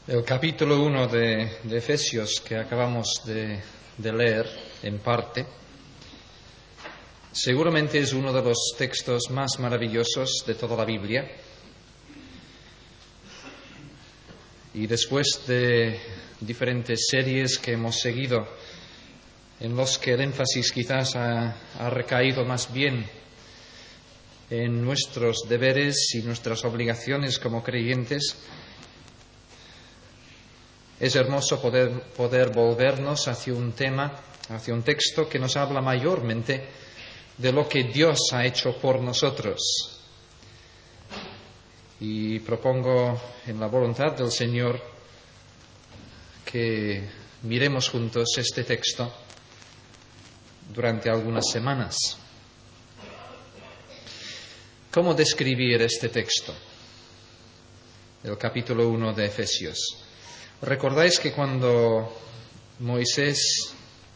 El capítulo 1 de Efesios que acabamos de leer en parte, seguramente es uno de los textos más maravillosos de toda la Biblia. Y después de diferentes series que hemos seguido, en los que el énfasis quizás ha recaído más bien en nuestros deberes y nuestras obligaciones como creyentes, es hermoso poder volvernos hacia un tema, hacia un texto que nos habla mayormente de lo que Dios ha hecho por nosotros. Y propongo en la voluntad del Señor que miremos juntos este texto durante algunas semanas. ¿Cómo describir este texto? El capítulo 1 de Efesios. ¿Recordáis que cuando Moisés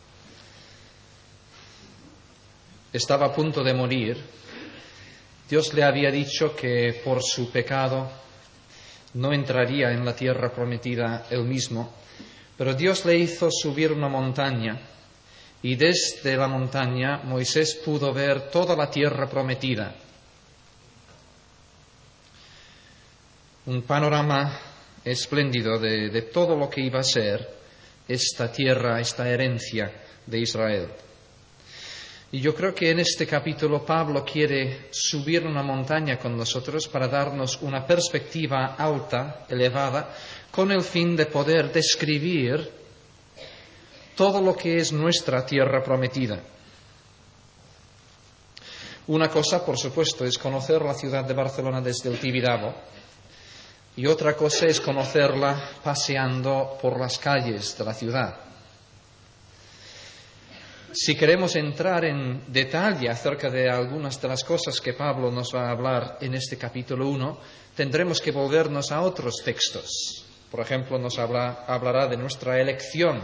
estaba a punto de morir, Dios le había dicho que por su pecado no entraría en la tierra prometida él mismo, pero Dios le hizo subir una montaña y desde la montaña Moisés pudo ver toda la tierra prometida. Un panorama espléndido de todo lo que iba a ser esta tierra, esta herencia de Israel. Y yo creo que en este capítulo Pablo quiere subir una montaña con nosotros para darnos una perspectiva alta, elevada, con el fin de poder describir todo lo que es nuestra tierra prometida. Una cosa, por supuesto, es conocer la ciudad de Barcelona desde el Tibidabo, y otra cosa es conocerla paseando por las calles de la ciudad. Si queremos entrar en detalle acerca de algunas de las cosas que Pablo nos va a hablar en este capítulo 1, tendremos que volvernos a otros textos. Por ejemplo, nos hablará de nuestra elección.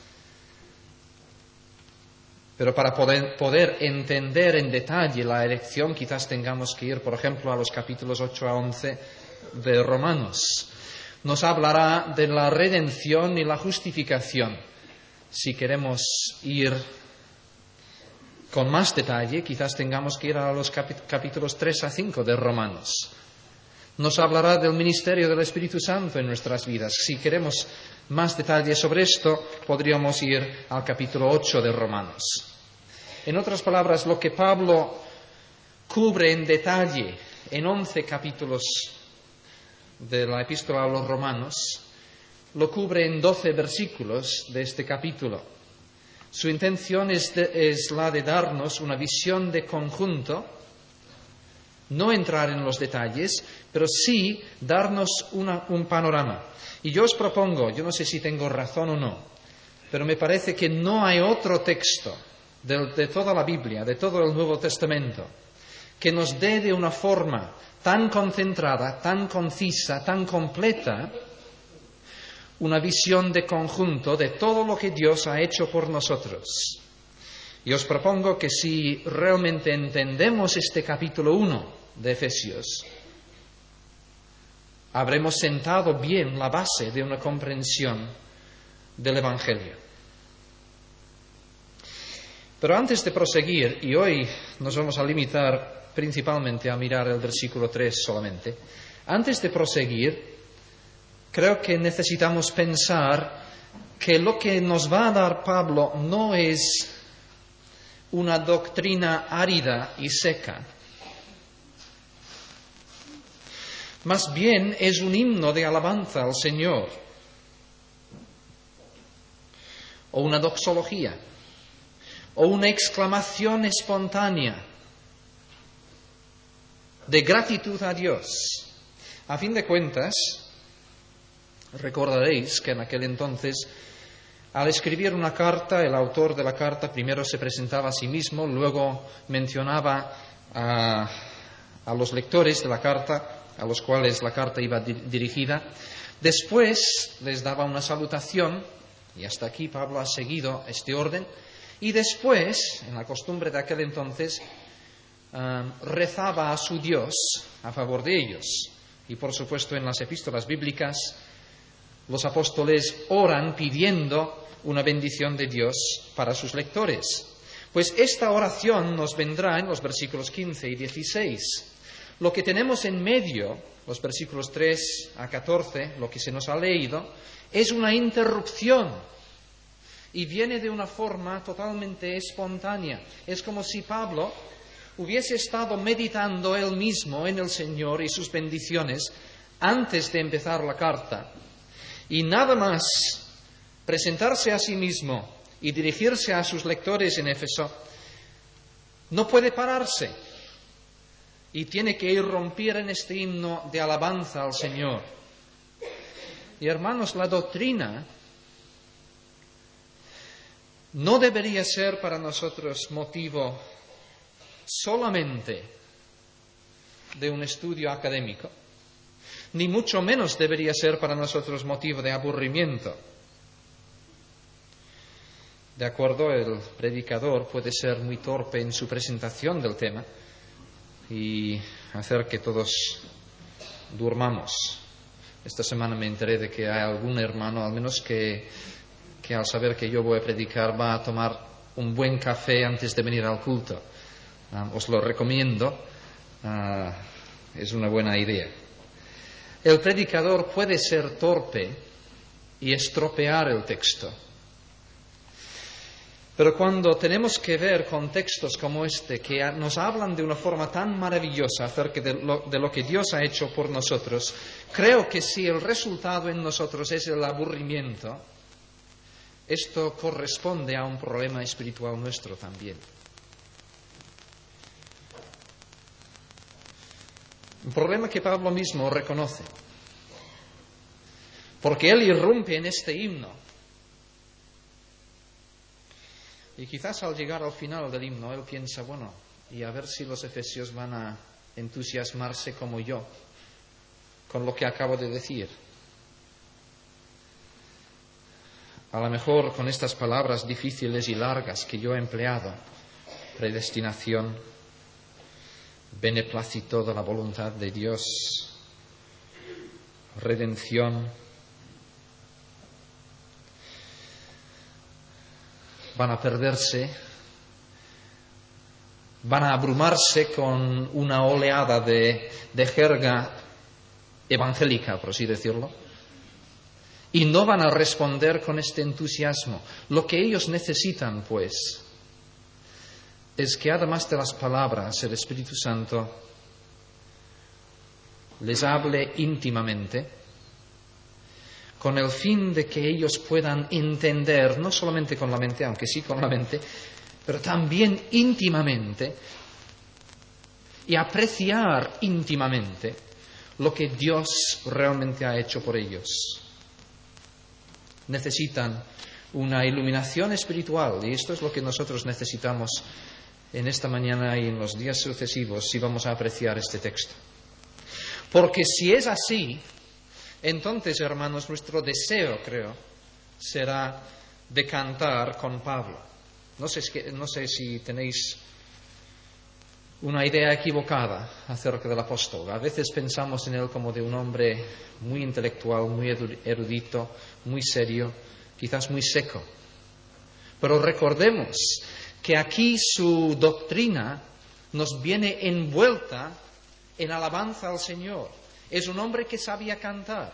Pero para poder entender en detalle la elección, quizás tengamos que ir, por ejemplo, a los capítulos 8 a 11 de Romanos. Nos hablará de la redención y la justificación. Si queremos ir con más detalle, quizás tengamos que ir a los capítulos 3 a 5 de Romanos. Nos hablará del ministerio del Espíritu Santo en nuestras vidas. Si queremos más detalle sobre esto, podríamos ir al capítulo 8 de Romanos. En otras palabras, lo que Pablo cubre en detalle en 11 capítulos de la epístola a los Romanos, lo cubre en 12 versículos de este capítulo. Su intención es la de darnos una visión de conjunto, no entrar en los detalles, pero sí darnos un panorama. Y yo os propongo, yo no sé si tengo razón o no, pero me parece que no hay otro texto de toda la Biblia, de todo el Nuevo Testamento, que nos dé de una forma tan concentrada, tan concisa, tan completa, una visión de conjunto de todo lo que Dios ha hecho por nosotros. Y os propongo que si realmente entendemos este capítulo 1 de Efesios, habremos sentado bien la base de una comprensión del Evangelio. Pero antes de proseguir, y hoy nos vamos a limitar principalmente a mirar el versículo 3 solamente, antes de proseguir, creo que necesitamos pensar que lo que nos va a dar Pablo no es una doctrina árida y seca. Más bien es un himno de alabanza al Señor, o una doxología, o una exclamación espontánea de gratitud a Dios. A fin de cuentas, recordaréis que en aquel entonces, al escribir una carta, el autor de la carta primero se presentaba a sí mismo, luego mencionaba a los lectores de la carta, a los cuales la carta iba dirigida. Después les daba una salutación, y hasta aquí Pablo ha seguido este orden, y después, en la costumbre de aquel entonces, rezaba a su Dios a favor de ellos. Y por supuesto en las epístolas bíblicas los apóstoles oran pidiendo una bendición de Dios para sus lectores. Pues esta oración nos vendrá en los versículos 15 y 16. Lo que tenemos en medio, los versículos 3 a 14, lo que se nos ha leído, es una interrupción y viene de una forma totalmente espontánea. Es como si Pablo hubiese estado meditando él mismo en el Señor y sus bendiciones antes de empezar la carta. Y nada más presentarse a sí mismo y dirigirse a sus lectores en Éfeso, no puede pararse y tiene que irrumpir en este himno de alabanza al Señor. Y hermanos, la doctrina no debería ser para nosotros motivo solamente de un estudio académico, ni mucho menos debería ser para nosotros motivo de aburrimiento. De acuerdo, el predicador puede ser muy torpe en su presentación del tema y hacer que todos durmamos. Esta semana me enteré de que hay algún hermano, al menos que al saber que yo voy a predicar, va a tomar un buen café antes de venir al culto. Os lo recomiendo, es una buena idea. El predicador puede ser torpe y estropear el texto. Pero cuando tenemos que ver con textos como este, que nos hablan de una forma tan maravillosa acerca de lo que Dios ha hecho por nosotros, creo que si el resultado en nosotros es el aburrimiento, esto corresponde a un problema espiritual nuestro también. Un problema que Pablo mismo reconoce, porque él irrumpe en este himno. Y quizás al llegar al final del himno, él piensa, bueno, y a ver si los efesios van a entusiasmarse como yo con lo que acabo de decir. A lo mejor con estas palabras difíciles y largas que yo he empleado, predestinación, beneplácito de la voluntad de Dios, redención, van a perderse, van a abrumarse con una oleada de jerga evangélica, por así decirlo, y no van a responder con este entusiasmo. Lo que ellos necesitan, pues, es que además de las palabras, el Espíritu Santo les hable íntimamente, con el fin de que ellos puedan entender, no solamente con la mente, aunque sí con la mente, pero también íntimamente, y apreciar íntimamente lo que Dios realmente ha hecho por ellos. Necesitan una iluminación espiritual, y esto es lo que nosotros necesitamos en esta mañana y en los días sucesivos si vamos a apreciar este texto. Porque si es así, entonces, hermanos, nuestro deseo, creo, será de cantar con Pablo. No sé si tenéis una idea equivocada acerca del apóstol. A veces pensamos en él como de un hombre muy intelectual, muy erudito, muy serio, quizás muy seco. Pero recordemos que aquí su doctrina nos viene envuelta en alabanza al Señor. Es un hombre que sabía cantar.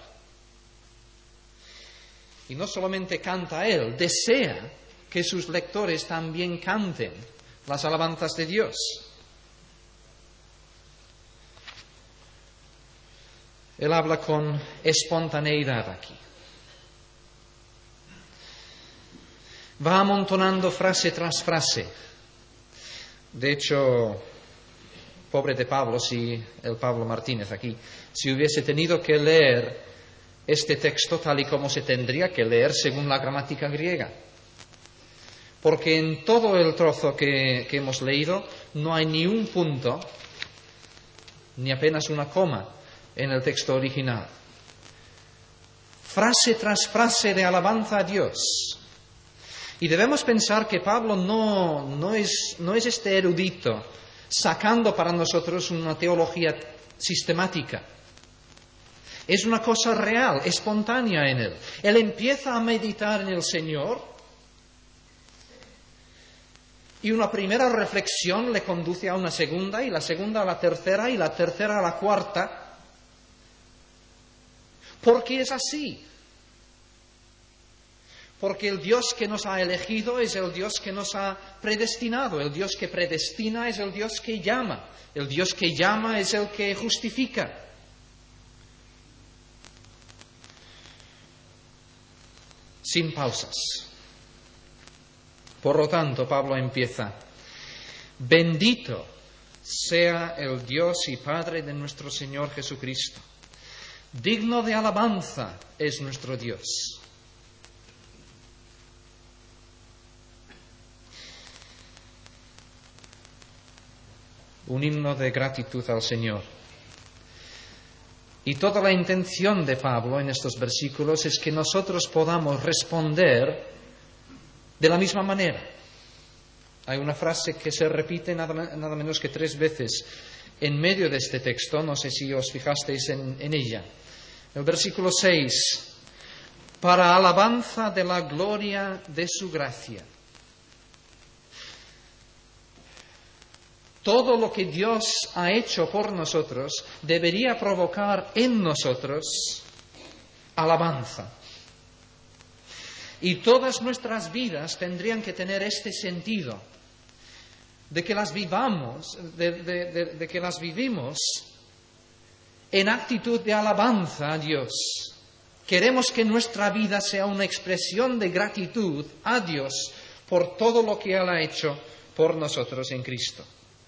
Y no solamente canta él, desea que sus lectores también canten las alabanzas de Dios. Él habla con espontaneidad aquí. Va amontonando frase tras frase. De hecho, pobre de Pablo, el Pablo Martínez aquí, si hubiese tenido que leer este texto tal y como se tendría que leer según la gramática griega. Porque en todo el trozo que hemos leído no hay ni un punto, ni apenas una coma en el texto original. Frase tras frase de alabanza a Dios. Y debemos pensar que Pablo no es este erudito sacando para nosotros una teología sistemática. Es una cosa real, espontánea en él. Él empieza a meditar en el Señor y una primera reflexión le conduce a una segunda, y la segunda a la tercera, y la tercera a la cuarta. Porque es así. Porque el Dios que nos ha elegido es el Dios que nos ha predestinado. El Dios que predestina es el Dios que llama. El Dios que llama es el que justifica. Sin pausas. Por lo tanto, Pablo empieza: bendito sea el Dios y Padre de nuestro Señor Jesucristo. Digno de alabanza es nuestro Dios. Un himno de gratitud al Señor. Y toda la intención de Pablo en estos versículos es que nosotros podamos responder de la misma manera. Hay una frase que se repite nada menos que 3 veces en medio de este texto, no sé si os fijasteis en ella. El versículo 6, para alabanza de la gloria de su gracia. Todo lo que Dios ha hecho por nosotros debería provocar en nosotros alabanza. Y todas nuestras vidas tendrían que tener este sentido, de que las vivamos, de que las vivimos en actitud de alabanza a Dios. Queremos que nuestra vida sea una expresión de gratitud a Dios por todo lo que Él ha hecho por nosotros en Cristo.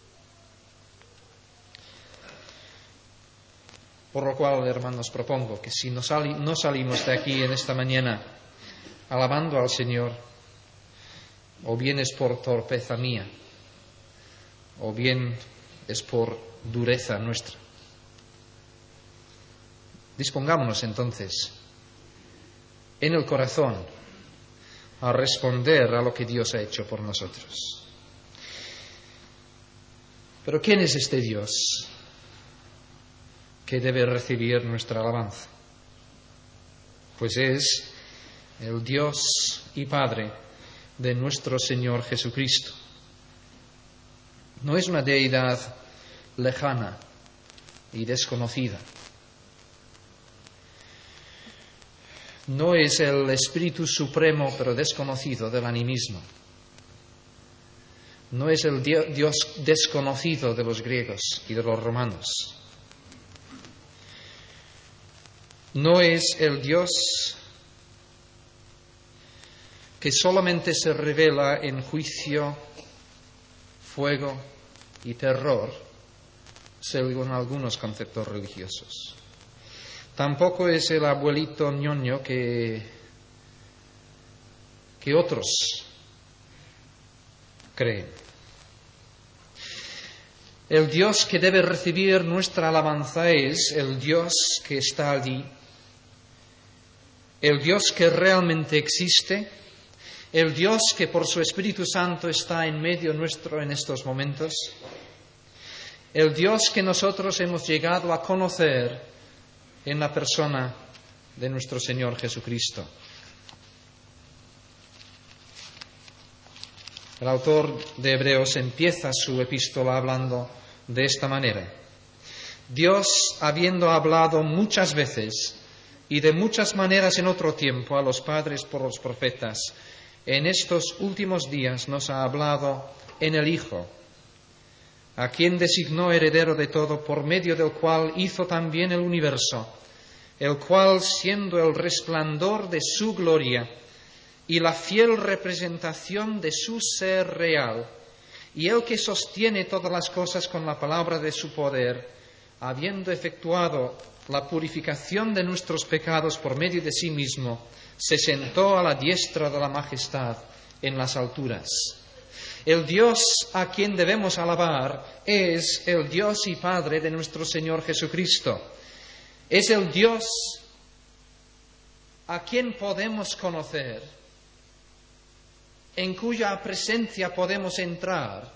Por lo cual, hermanos, propongo que si no salimos de aquí en esta mañana alabando al Señor, o bien es por torpeza mía, o bien es por dureza nuestra. Dispongámonos entonces en el corazón a responder a lo que Dios ha hecho por nosotros. Pero ¿quién es este Dios que debe recibir nuestra alabanza? Pues es el Dios y Padre de nuestro Señor Jesucristo. No es una deidad lejana y desconocida. No es el Espíritu Supremo pero desconocido del animismo. No es el Dios desconocido de los griegos y de los romanos. No es el Dios que solamente se revela en juicio, fuego y terror, según algunos conceptos religiosos. Tampoco es el abuelito ñoño que otros creen. El Dios que debe recibir nuestra alabanza es el Dios que está allí, el Dios que realmente existe, el Dios que por su Espíritu Santo está en medio nuestro en estos momentos, el Dios que nosotros hemos llegado a conocer en la persona de nuestro Señor Jesucristo. El autor de Hebreos empieza su epístola hablando de esta manera: Dios, habiendo hablado muchas veces y de muchas maneras en otro tiempo a los padres por los profetas, en estos últimos días nos ha hablado en el Hijo, a quien designó heredero de todo, por medio del cual hizo también el universo, el cual, siendo el resplandor de su gloria y la fiel representación de su ser real, y el que sostiene todas las cosas con la palabra de su poder, habiendo efectuado la purificación de nuestros pecados por medio de sí mismo, se sentó a la diestra de la majestad en las alturas. El Dios a quien debemos alabar es el Dios y Padre de nuestro Señor Jesucristo. Es el Dios a quien podemos conocer, en cuya presencia podemos entrar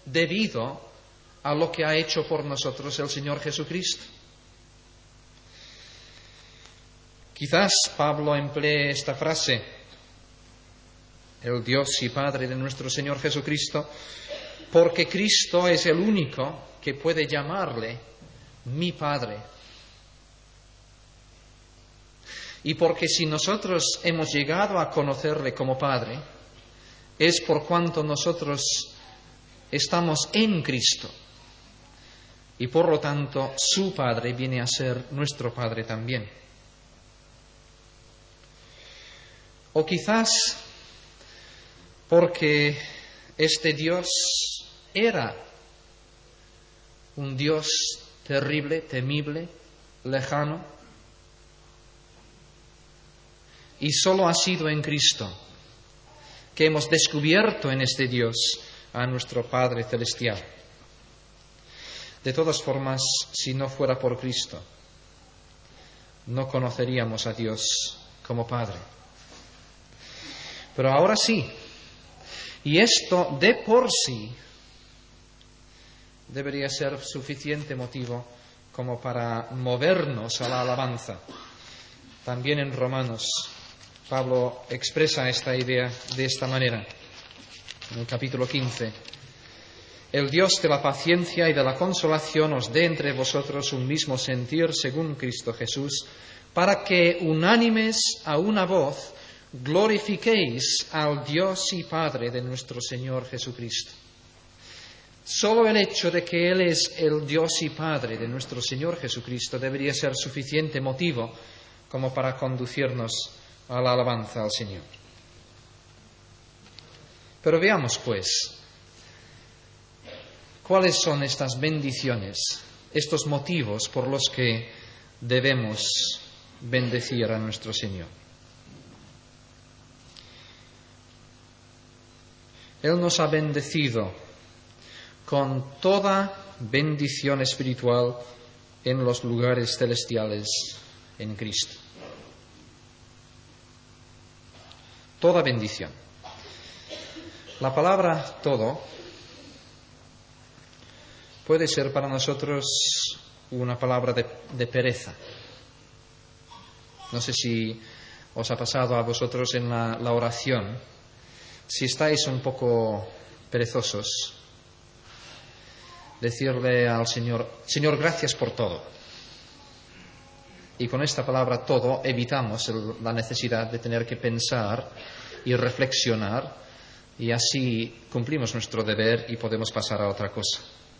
debido a lo que ha hecho por nosotros el Señor Jesucristo. Quizás Pablo emplee esta frase, el Dios y Padre de nuestro Señor Jesucristo, porque Cristo es el único que puede llamarle mi Padre. Y porque si nosotros hemos llegado a conocerle como Padre, es por cuanto nosotros estamos en Cristo. Y por lo tanto, su Padre viene a ser nuestro Padre también. O quizás porque este Dios era un Dios terrible, temible, lejano, y solo ha sido en Cristo que hemos descubierto en este Dios a nuestro Padre Celestial. De todas formas, si no fuera por Cristo, no conoceríamos a Dios como Padre. Pero ahora sí, y esto de por sí debería ser suficiente motivo como para movernos a la alabanza. También en Romanos, Pablo expresa esta idea de esta manera, en el capítulo 15. El Dios de la paciencia y de la consolación os dé entre vosotros un mismo sentir según Cristo Jesús, para que unánimes a una voz glorifiquéis al Dios y Padre de nuestro Señor Jesucristo. Solo el hecho de que Él es el Dios y Padre de nuestro Señor Jesucristo debería ser suficiente motivo como para conducirnos a la alabanza al Señor. Pero veamos, pues, cuáles son estas bendiciones, estos motivos por los que debemos bendecir a nuestro Señor. Él nos ha bendecido con toda bendición espiritual en los lugares celestiales en Cristo. Toda bendición. La palabra todo puede ser para nosotros una palabra de pereza. No sé si os ha pasado a vosotros en la oración. Si estáis un poco perezosos, decirle al Señor, Señor, gracias por todo. Y con esta palabra todo evitamos la necesidad de tener que pensar y reflexionar, y así cumplimos nuestro deber y podemos pasar a otra cosa.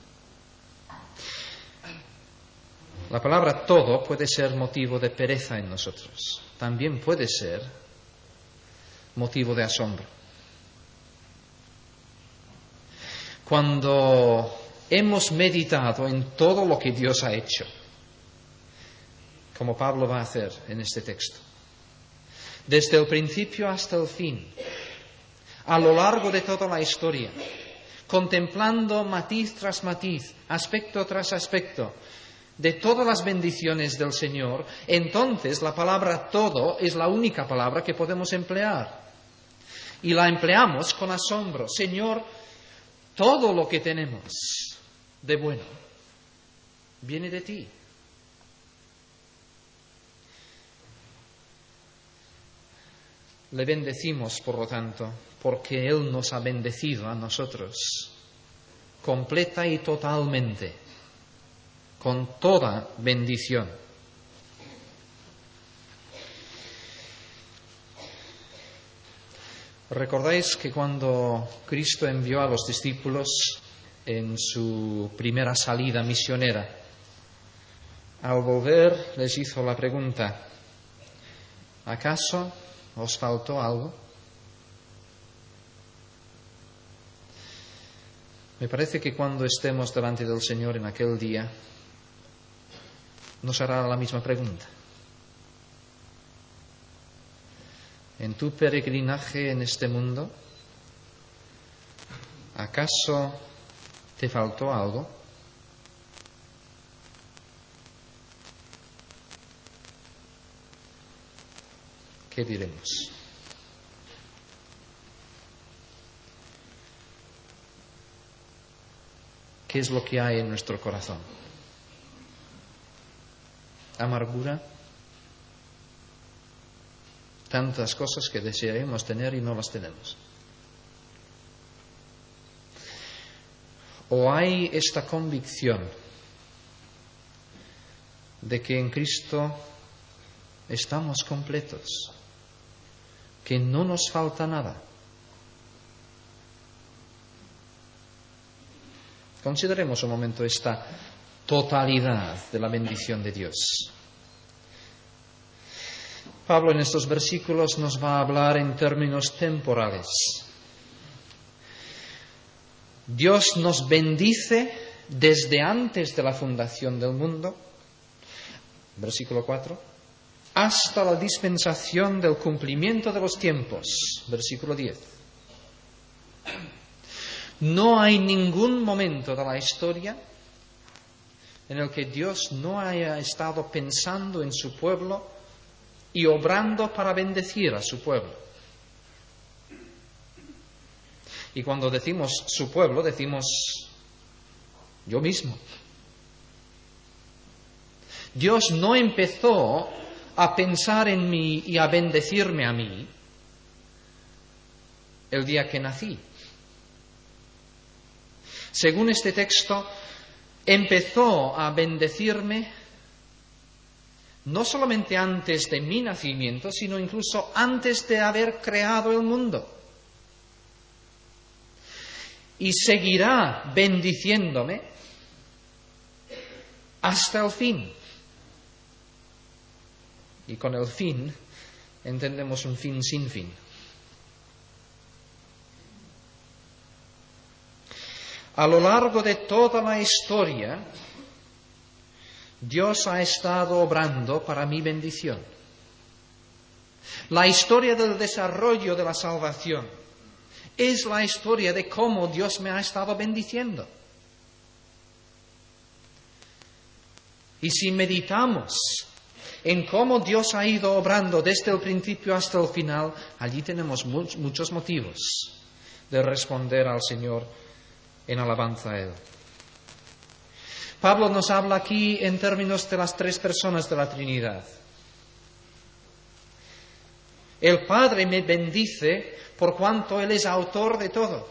La palabra todo puede ser motivo de pereza en nosotros. También puede ser motivo de asombro. Cuando hemos meditado en todo lo que Dios ha hecho, como Pablo va a hacer en este texto, desde el principio hasta el fin, a lo largo de toda la historia, contemplando matiz tras matiz, aspecto tras aspecto, de todas las bendiciones del Señor, entonces la palabra todo es la única palabra que podemos emplear. Y la empleamos con asombro. Señor, todo lo que tenemos de bueno viene de ti. Le bendecimos, por lo tanto, porque Él nos ha bendecido a nosotros completa y totalmente, con toda bendición. ¿Recordáis que cuando Cristo envió a los discípulos en su primera salida misionera, al volver les hizo la pregunta, ¿acaso os faltó algo? Me parece que cuando estemos delante del Señor en aquel día, nos hará la misma pregunta. En tu peregrinaje en este mundo, ¿acaso te faltó algo? ¿Qué diremos? ¿Qué es lo que hay en nuestro corazón? ¿Amargura? tantas cosas que desearemos tener y no las tenemos. O hay esta convicción de que en Cristo estamos completos, que no nos falta nada. Consideremos un momento esta totalidad de la bendición de Dios. Pablo en estos versículos nos va a hablar en términos temporales. Dios nos bendice desde antes de la fundación del mundo, versículo 4, hasta la dispensación del cumplimiento de los tiempos, versículo 10. No hay ningún momento de la historia en el que Dios no haya estado pensando en su pueblo y obrando para bendecir a su pueblo. Y cuando decimos su pueblo, decimos yo mismo. Dios no empezó a pensar en mí y a bendecirme a mí el día que nací. Según este texto, empezó a bendecirme no solamente antes de mi nacimiento, sino incluso antes de haber creado el mundo. Y seguirá bendiciéndome hasta el fin. Y con el fin entendemos un fin sin fin. A lo largo de toda la historia, Dios ha estado obrando para mi bendición. La historia del desarrollo de la salvación es la historia de cómo Dios me ha estado bendiciendo. Y si meditamos en cómo Dios ha ido obrando desde el principio hasta el final, allí tenemos muchos motivos de responder al Señor en alabanza a Él. Pablo nos habla aquí en términos de las tres personas de la Trinidad. El Padre me bendice por cuanto Él es autor de todo.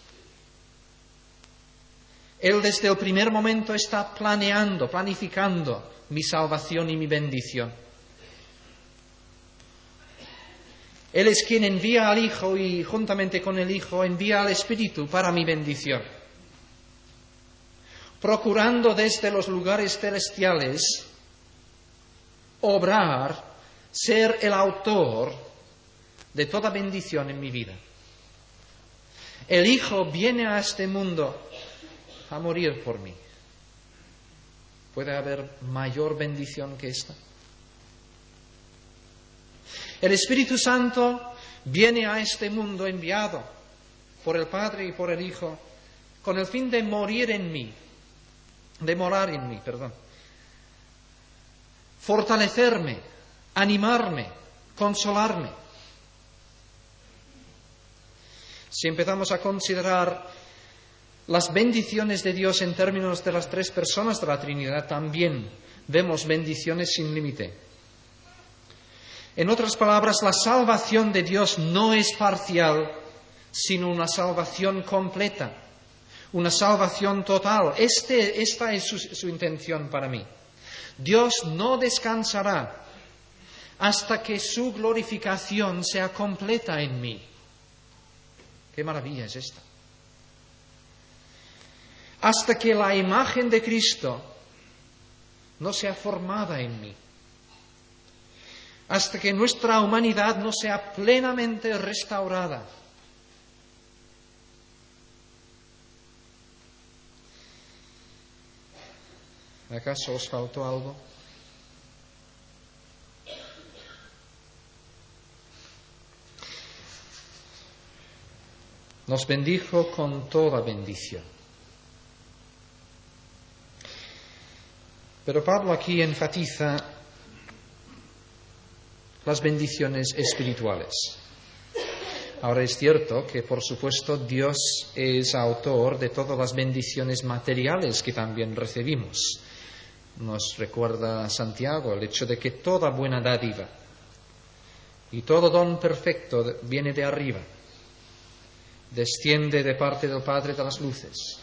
Él desde el primer momento está planificando mi salvación y mi bendición. Él es quien envía al Hijo y juntamente con el Hijo envía al Espíritu para mi bendición. Procurando desde los lugares celestiales obrar, ser el autor de toda bendición en mi vida. El Hijo viene a este mundo a morir por mí. ¿Puede haber mayor bendición que esta? El Espíritu Santo viene a este mundo enviado por el Padre y por el Hijo con el fin de morar en mí, fortalecerme, animarme, consolarme. Si empezamos a considerar las bendiciones de Dios en términos de las tres personas de la Trinidad, también vemos bendiciones sin límite. En otras palabras, la salvación de Dios no es parcial, sino una salvación completa, una salvación total. Esta es su intención para mí. Dios no descansará hasta que su glorificación sea completa en mí. ¡Qué maravilla es esta! Hasta que la imagen de Cristo no sea formada en mí. Hasta que nuestra humanidad no sea plenamente restaurada. ¿Acaso os faltó algo? Nos bendijo con toda bendición. Pero Pablo aquí enfatiza las bendiciones espirituales. Ahora es cierto que, por supuesto, Dios es autor de todas las bendiciones materiales que también recibimos. Nos recuerda Santiago el hecho de que toda buena dádiva Y todo don perfecto viene de arriba, desciende de parte del Padre de las luces.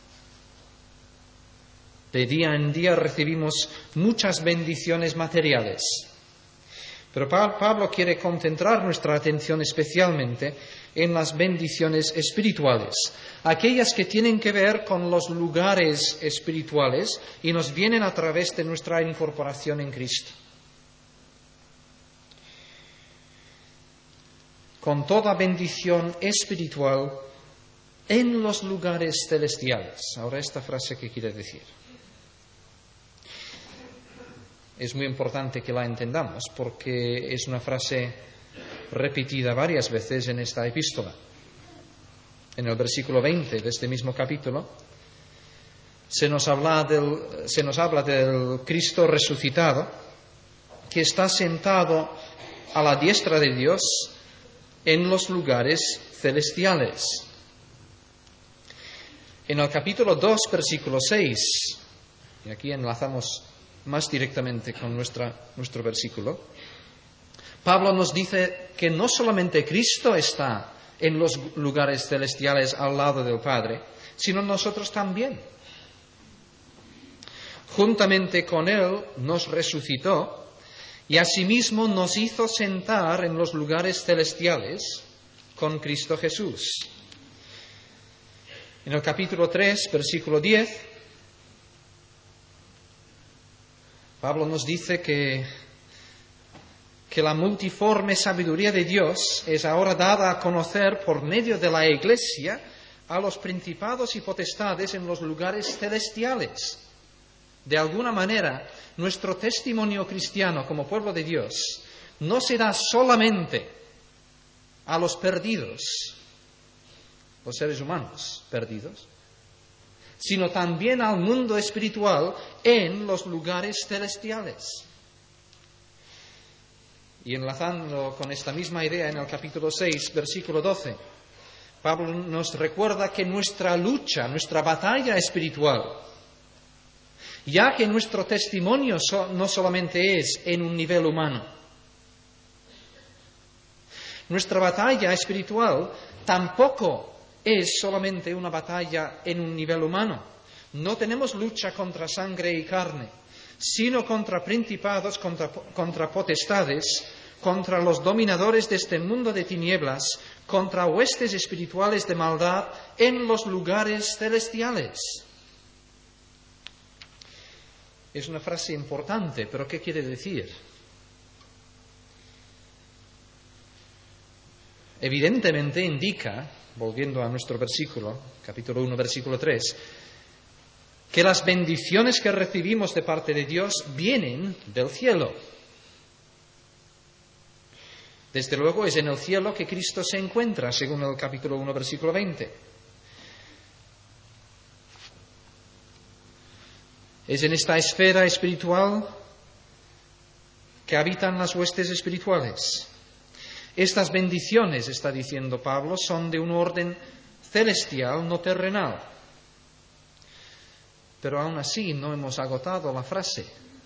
De día en día recibimos muchas bendiciones materiales, pero Pablo quiere concentrar nuestra atención especialmente en las bendiciones espirituales, aquellas que tienen que ver con los lugares espirituales y nos vienen a través de nuestra incorporación en Cristo. Con toda bendición espiritual en los lugares celestiales. Ahora, esta frase, ¿qué quiere decir? Es muy importante que la entendamos porque es una frase repetida varias veces en esta epístola. En el versículo 20 de este mismo capítulo se nos habla del Cristo resucitado que está sentado a la diestra de Dios en los lugares celestiales. En el capítulo 2, versículo 6, y aquí enlazamos más directamente con nuestro versículo, Pablo nos dice que no solamente Cristo está en los lugares celestiales al lado del Padre, sino nosotros también. Juntamente con Él nos resucitó y asimismo nos hizo sentar en los lugares celestiales con Cristo Jesús. En el capítulo 3, versículo 10, Pablo nos dice que la multiforme sabiduría de Dios es ahora dada a conocer por medio de la Iglesia a los principados y potestades en los lugares celestiales. De alguna manera, nuestro testimonio cristiano como pueblo de Dios no se da solamente a los perdidos, los seres humanos perdidos, sino también al mundo espiritual en los lugares celestiales. Y enlazando con esta misma idea en el capítulo 6, versículo 12, Pablo nos recuerda que nuestra lucha, nuestra batalla espiritual, ya que nuestro testimonio no solamente es en un nivel humano, nuestra batalla espiritual tampoco es solamente una batalla en un nivel humano. No tenemos lucha contra sangre y carne, sino contra principados, contra potestades, contra los dominadores de este mundo de tinieblas, contra huestes espirituales de maldad en los lugares celestiales. Es una frase importante, pero ¿qué quiere decir? Evidentemente indica, volviendo a nuestro versículo, capítulo 1, versículo 3, que las bendiciones que recibimos de parte de Dios vienen del cielo. Desde luego es en el cielo que Cristo se encuentra, según el capítulo 1, versículo 20. Es en esta esfera espiritual que habitan las huestes espirituales. Estas bendiciones, está diciendo Pablo, son de un orden celestial, no terrenal. Pero aún así no hemos agotado la frase.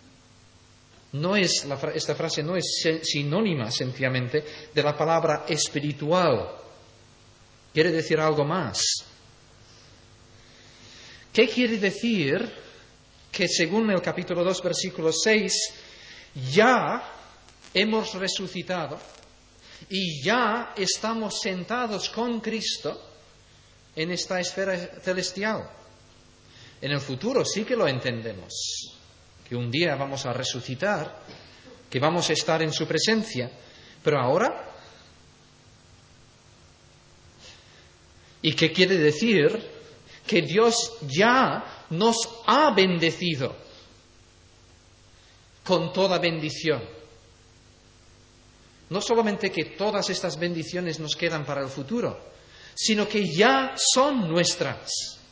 Esta frase no es sinónima sencillamente de la palabra espiritual. Quiere decir algo más. ¿Qué quiere decir que según el capítulo 2, versículo 6, ya hemos resucitado y ya estamos sentados con Cristo en esta esfera celestial? En el futuro sí que lo entendemos, que un día vamos a resucitar, que vamos a estar en su presencia, pero ahora, ¿y qué quiere decir? Que Dios ya nos ha bendecido con toda bendición. No solamente que todas estas bendiciones nos quedan para el futuro, sino que ya son nuestras.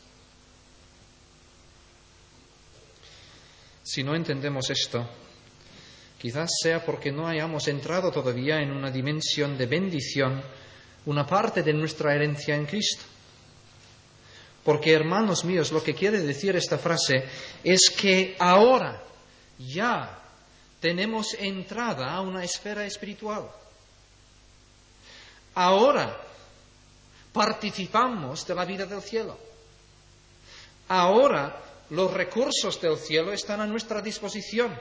Si no entendemos esto, quizás sea porque no hayamos entrado todavía en una dimensión de bendición, una parte de nuestra herencia en Cristo. Porque, hermanos míos, lo que quiere decir esta frase es que ahora ya tenemos entrada a una esfera espiritual. Ahora participamos de la vida del cielo. Ahora los recursos del cielo están a nuestra disposición.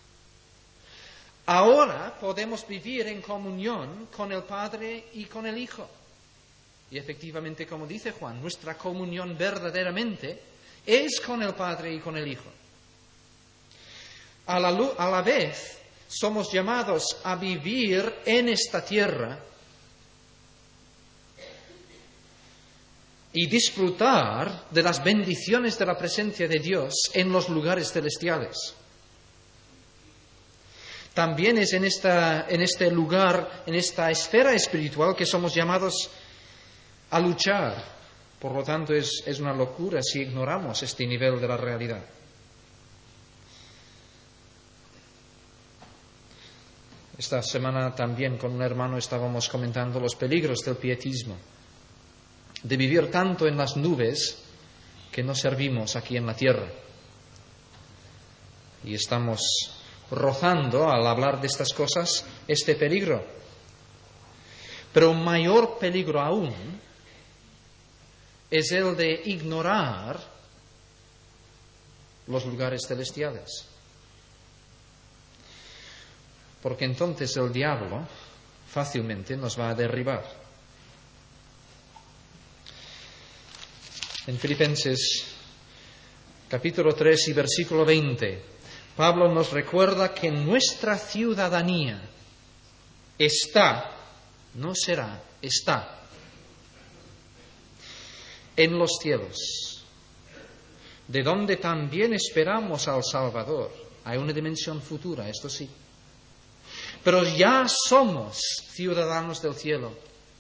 Ahora podemos vivir en comunión con el Padre y con el Hijo. Y efectivamente, como dice Juan, nuestra comunión verdaderamente es con el Padre y con el Hijo. A la vez, somos llamados a vivir en esta tierra y disfrutar de las bendiciones de la presencia de Dios en los lugares celestiales. También es en este lugar, en esta esfera espiritual, que somos llamados a luchar. Por lo tanto, es una locura si ignoramos este nivel de la realidad. Esta semana también con un hermano estábamos comentando los peligros del pietismo, de vivir tanto en las nubes que no servimos aquí en la tierra. Y estamos rozando, al hablar de estas cosas, este peligro. Pero un mayor peligro aún es el de ignorar los lugares celestiales. Porque entonces el diablo fácilmente nos va a derribar. En Filipenses capítulo 3 y versículo 20, Pablo nos recuerda que nuestra ciudadanía está, no será, está en los cielos, de donde también esperamos al Salvador. Hay una dimensión futura, esto sí. Pero ya somos ciudadanos del cielo.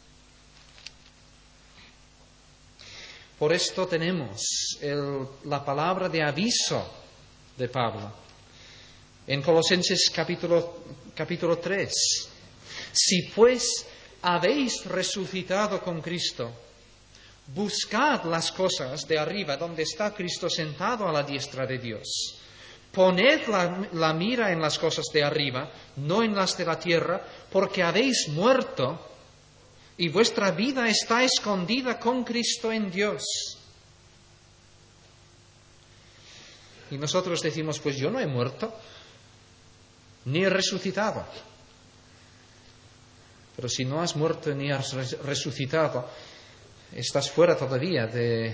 Por esto tenemos la palabra de aviso de Pablo en Colosenses capítulo 3. Si pues habéis resucitado con Cristo, buscad las cosas de arriba, donde está Cristo sentado a la diestra de Dios. Poned la mira en las cosas de arriba, no en las de la tierra, porque habéis muerto y vuestra vida está escondida con Cristo en Dios. Y nosotros decimos, pues yo no he muerto, ni he resucitado. Pero si no has muerto ni has resucitado, estás fuera todavía de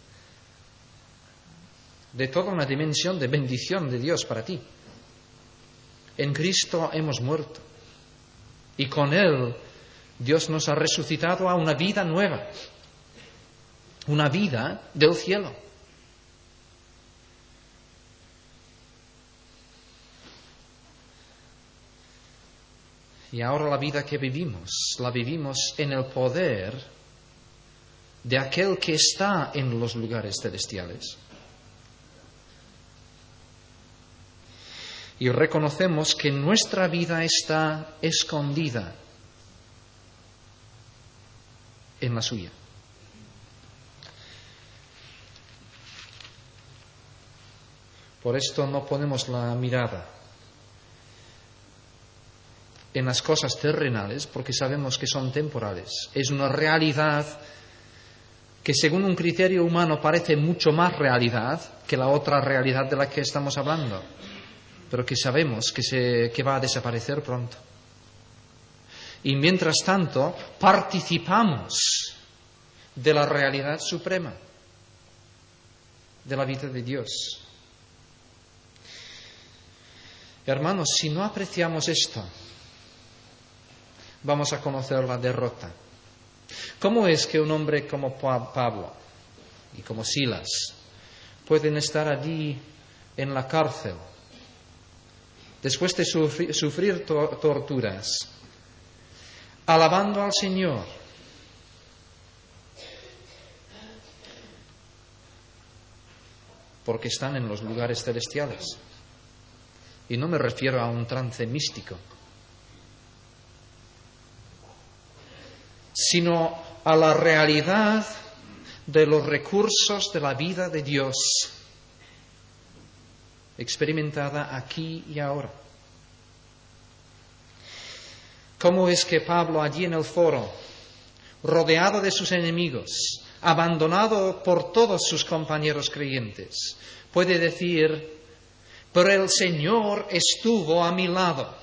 toda una dimensión de bendición de Dios para ti. En Cristo hemos muerto y con Él Dios nos ha resucitado a una vida nueva, una vida del cielo. Y ahora la vida que vivimos, la vivimos en el poder de aquel que está en los lugares celestiales. Y reconocemos que nuestra vida está escondida en la suya. Por esto no ponemos la mirada en las cosas terrenales, porque sabemos que son temporales. Es una realidad que según un criterio humano parece mucho más realidad que la otra realidad de la que estamos hablando, pero que sabemos que va a desaparecer pronto. Y mientras tanto, participamos de la realidad suprema, de la vida de Dios. Hermanos, si no apreciamos esto, vamos a conocer la derrota. ¿Cómo es que un hombre como Pablo y como Silas pueden estar allí en la cárcel después de sufrir torturas, alabando al Señor? Porque están en los lugares celestiales. Y no me refiero a un trance místico, sino a la realidad de los recursos de la vida de Dios, experimentada aquí y ahora. ¿Cómo es que Pablo allí en el foro rodeado de sus enemigos, abandonado por todos sus compañeros creyentes, puede decir: pero el Señor estuvo a mi lado.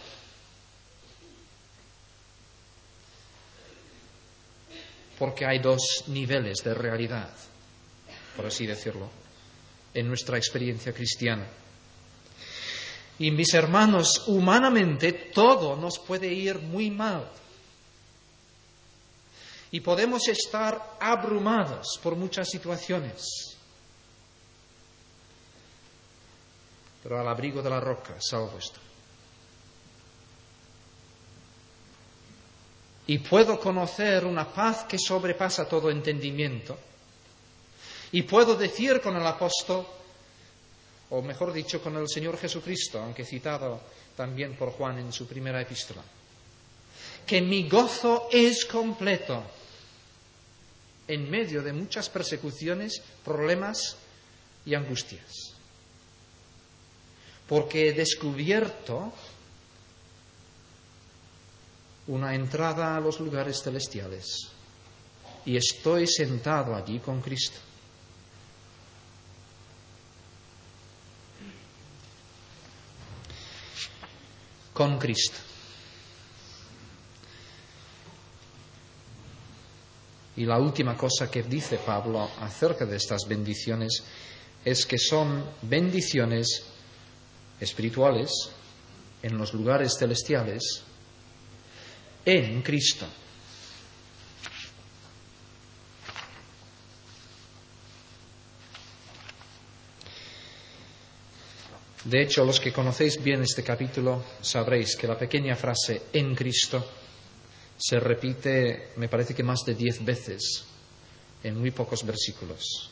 Porque hay dos niveles de realidad, por así decirlo, en nuestra experiencia cristiana. Y mis hermanos, humanamente todo nos puede ir muy mal. Y podemos estar abrumados por muchas situaciones. Pero al abrigo de la roca salvo estoy. Y puedo conocer una paz que sobrepasa todo entendimiento. Y puedo decir con el apóstol, o mejor dicho, con el Señor Jesucristo, aunque citado también por Juan en su primera epístola, que mi gozo es completo en medio de muchas persecuciones, problemas y angustias. Porque he descubierto una entrada a los lugares celestiales y estoy sentado allí con Cristo. Con Cristo. Y la última cosa que dice Pablo acerca de estas bendiciones es que son bendiciones espirituales en los lugares celestiales en Cristo. De hecho, los que conocéis bien este capítulo sabréis que la pequeña frase en Cristo se repite, me parece que más de 10 veces en muy pocos versículos.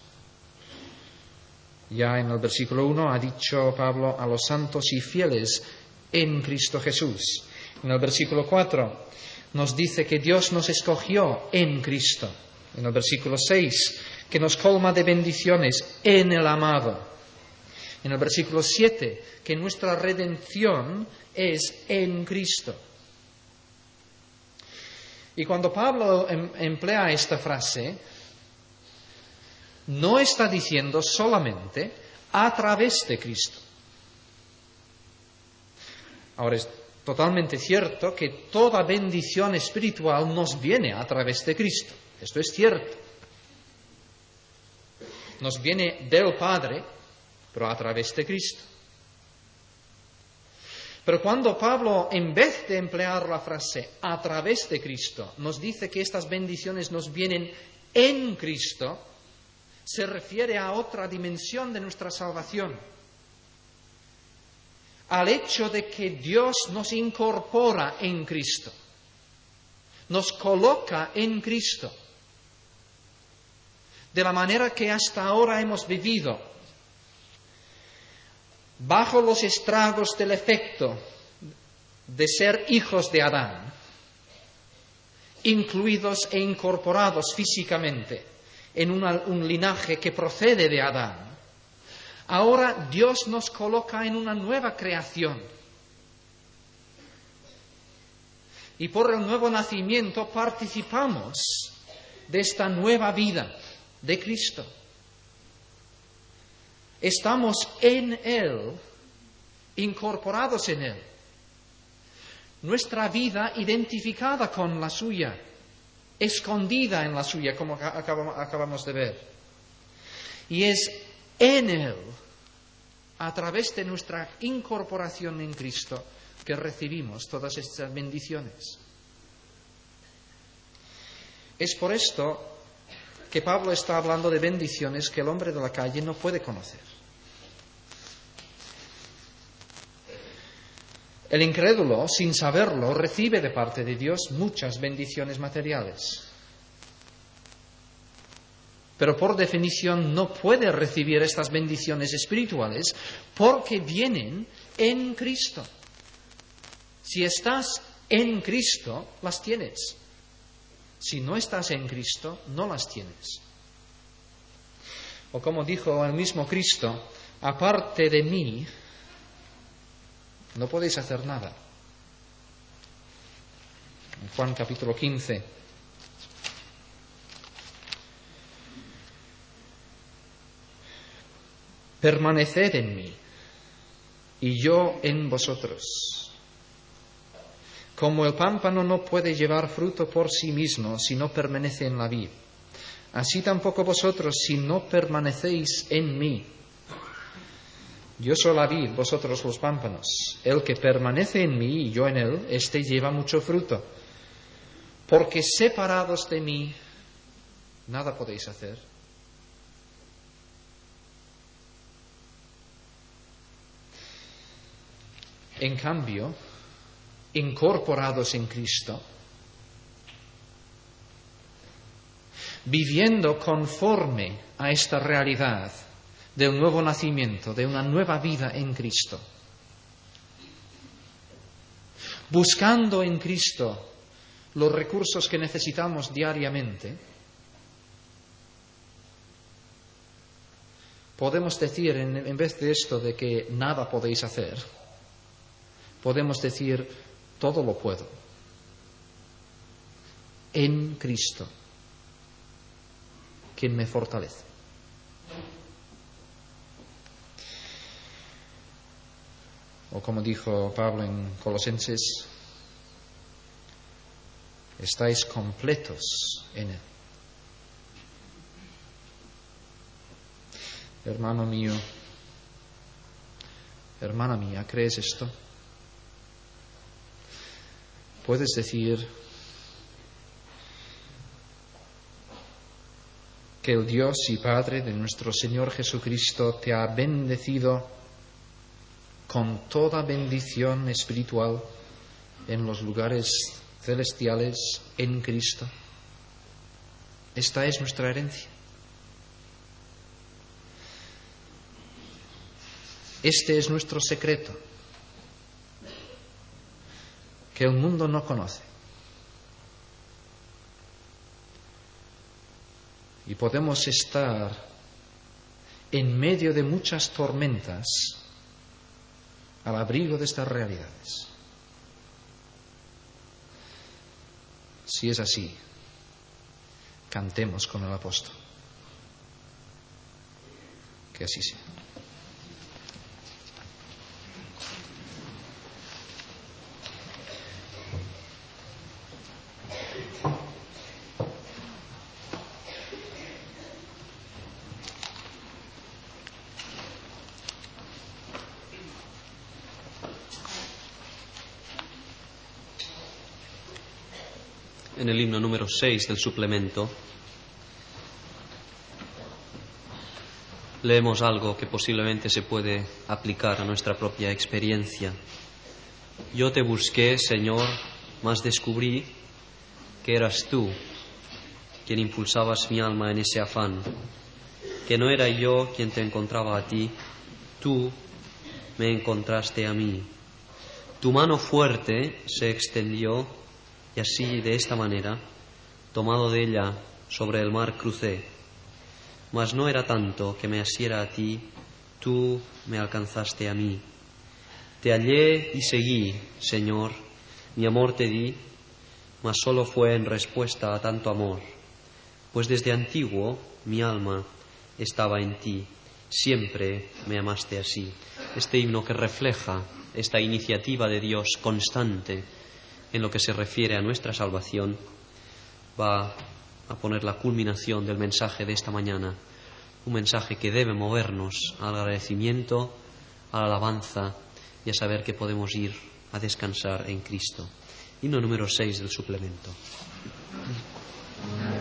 Ya en el versículo 1 ha dicho Pablo a los santos y fieles en Cristo Jesús. En el versículo 4 nos dice que Dios nos escogió en Cristo. En el versículo 6 que nos colma de bendiciones en el amado. En el versículo 7 que nuestra redención es en Cristo. Y cuando Pablo emplea esta frase, no está diciendo solamente a través de Cristo. Ahora es totalmente cierto que toda bendición espiritual nos viene a través de Cristo. Esto es cierto. Nos viene del Padre, pero a través de Cristo. Pero cuando Pablo, en vez de emplear la frase a través de Cristo, nos dice que estas bendiciones nos vienen en Cristo, se refiere a otra dimensión de nuestra salvación. Al hecho de que Dios nos incorpora en Cristo, nos coloca en Cristo, de la manera que hasta ahora hemos vivido, bajo los estragos del efecto de ser hijos de Adán, incluidos e incorporados físicamente en un linaje que procede de Adán. Ahora Dios nos coloca en una nueva creación. Y por el nuevo nacimiento participamos de esta nueva vida de Cristo. Estamos en Él, incorporados en Él. Nuestra vida identificada con la suya, escondida en la suya, como acabamos de ver. Y es en Él, a través de nuestra incorporación en Cristo, que recibimos todas estas bendiciones. Es por esto que Pablo está hablando de bendiciones que el hombre de la calle no puede conocer. El incrédulo, sin saberlo, recibe de parte de Dios muchas bendiciones materiales. Pero por definición no puede recibir estas bendiciones espirituales porque vienen en Cristo. Si estás en Cristo, las tienes. Si no estás en Cristo, no las tienes. O como dijo el mismo Cristo, aparte de mí, no podéis hacer nada. En Juan capítulo 15, Permaneced en mí y yo en vosotros. Como el pámpano no puede llevar fruto por sí mismo si no permanece en la vid, así tampoco vosotros si no permanecéis en mí. Yo soy la vid, vosotros los pámpanos. El que permanece en mí y yo en él, éste lleva mucho fruto. Porque separados de mí, nada podéis hacer. En cambio, incorporados en Cristo, viviendo conforme a esta realidad del nuevo nacimiento, de una nueva vida en Cristo, buscando en Cristo los recursos que necesitamos diariamente, podemos decir, en vez de esto de que nada podéis hacer, podemos decir, todo lo puedo en Cristo, quien me fortalece. O como dijo Pablo en Colosenses, estáis completos en él. Hermano mío, hermana mía, ¿crees esto? Puedes decir que el Dios y Padre de nuestro Señor Jesucristo te ha bendecido con toda bendición espiritual en los lugares celestiales en Cristo. Esta es nuestra herencia. Este es nuestro secreto, que el mundo no conoce. Y podemos estar en medio de muchas tormentas al abrigo de estas realidades. Si es así, cantemos con el apóstol. Que así sea. En el himno número 6 del suplemento leemos algo que posiblemente se puede aplicar a nuestra propia experiencia. Yo te busqué, Señor, mas descubrí que eras tú quien impulsabas mi alma en ese afán, que no era yo quien te encontraba a ti, tú me encontraste a mí. Tu mano fuerte se extendió y así, de esta manera, tomado de ella, sobre el mar crucé. Mas no era tanto que me asiera a ti, tú me alcanzaste a mí. Te hallé y seguí, Señor, mi amor te di, mas solo fue en respuesta a tanto amor, pues desde antiguo mi alma estaba en ti, siempre me amaste así. Este himno que refleja esta iniciativa de Dios constante en lo que se refiere a nuestra salvación, va a poner la culminación del mensaje de esta mañana, un mensaje que debe movernos al agradecimiento, a la alabanza y a saber que podemos ir a descansar en Cristo. Himno número 6 del suplemento.